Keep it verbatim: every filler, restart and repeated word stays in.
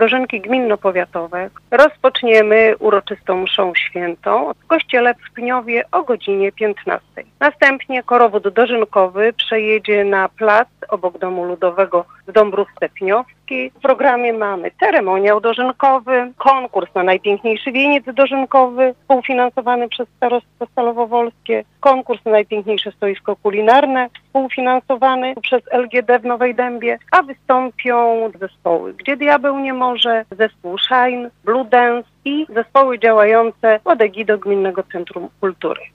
dożynki gminno-powiatowe rozpoczniemy uroczystą mszą świętą w kościele w Pniowie o godzinie piętnastej. Następnie korowód dożynkowy przejedzie na plac obok Domu Ludowego w Dąbrówce Pniowskiej. W programie mamy ceremoniał dożynkowy, konkurs na najpiękniejszy wieniec dożynkowy współfinansowany przez Starostwo Stalowo-Wolskie, konkurs na najpiękniejsze stoisko kulinarne współfinansowany przez L G D w Nowej Dębie, a wystąpią zespoły Gdzie Diabeł nie może, zespół Shine, Blue Dance i zespoły działające pod egidą Gminnego Centrum Kultury.